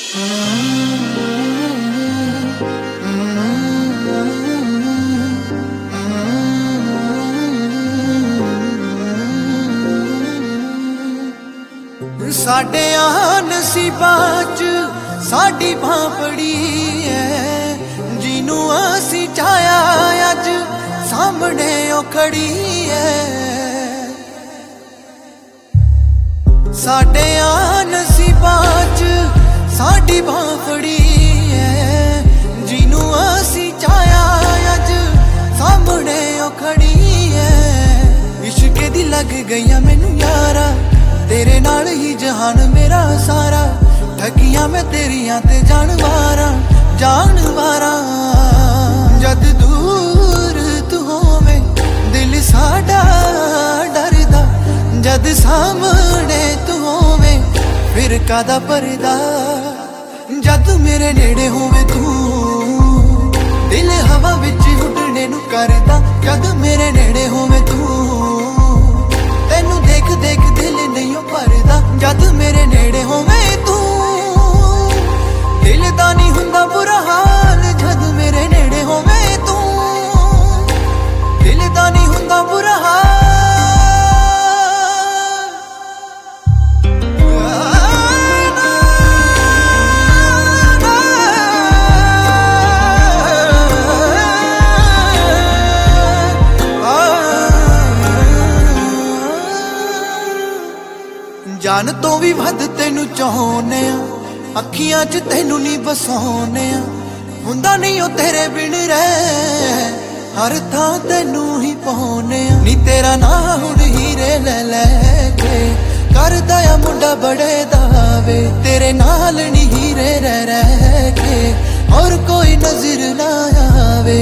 ਸਾਡਿਆਂ ਨਸੀਬਾਂ 'ਚ ਸਾਡੀ ਬਾਂਹ ਫੜੀ ਐ, ਜਿਹਨੂੰ ਅਸੀਂ ਚਾਹਿਆ ਅੱਜ ਸਾਹਮਣੇ ਉਹ ਖੜੀ ਐ। ਸਾਡਿਆਂ ਨਸੀਬਾਂ 'ਚ ਸਾਡੀ ਬਾਂਹ ਫੜੀ ਐ, ਜਿਹਨੂੰ ਅਸੀਂ ਚਾਹਿਆ ਅੱਜ ਸਾਹਮਣੇ ਉਹ ਖੜੀ ਐ। ਇਸ਼ਕ ਦੀ ਲੱਗ ਗਈਆਂ ਮੈਨੂੰ ਯਾਰਾ, तेरे नाल ही जहान मेरा सारा। ठगियां मैं तेरियां ते जानवारा जानवारा। जद दूर तू होवे दिल साडा डरदा, जद सामने तू होवे फिर कादा परदा। जद मेरे नेड़े होवे तू दिल हवा विच उड़ने नू करदा। जद मेरे नेड़े होवे तू तेनू देख देख दिल नहीं भरदा। जद मेरे नेड़े होवे तू दिल दा नहीं हुंदा बुरा हाल। जद मेरे नेड़े होवे तू दिल दा नहीं हुंदा बुरा हाल। जान तो भी वध तेनू चाहुने आ, अखियां च तेनू नहीं बसाउने आ। हुंदा नहीं ओ तेरे बिन रह, हर थां तेनू ही पाउने आ। नी तेरा ना हुण हीरे ले लेके करदा आ मुंडा बड़े दावे। तेरे नाल नी हीरे रह के और कोई नजर ना आवे।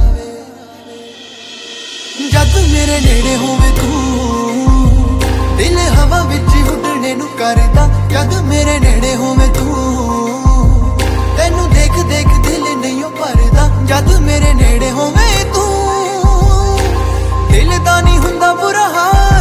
जद मेरे नेड़े होवे तू दिल हवा विच उड़ने नू करदा। जद मेरे नेड़े होवे तू तेनू देख देख दिल नहीं भरदा। जद मेरे नेड़े होवे तू दिल दा नहीं हुंदा बुरा हाल।